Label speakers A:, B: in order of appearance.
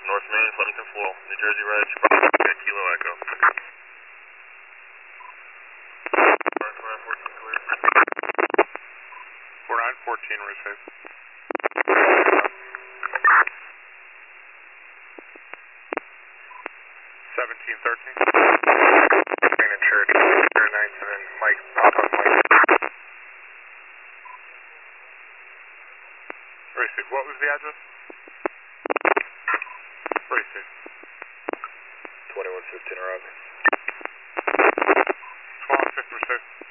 A: North Main, Flemington Floral, New Jersey Reg, Bravo, Kilo Echo. 4914 clear.
B: 4914, receive. 1713.
A: Main insured, 097, Mike, Papa, Mike.
B: Receive. What was the address? Receive.
A: 2115 Rob.
B: 2115, receive.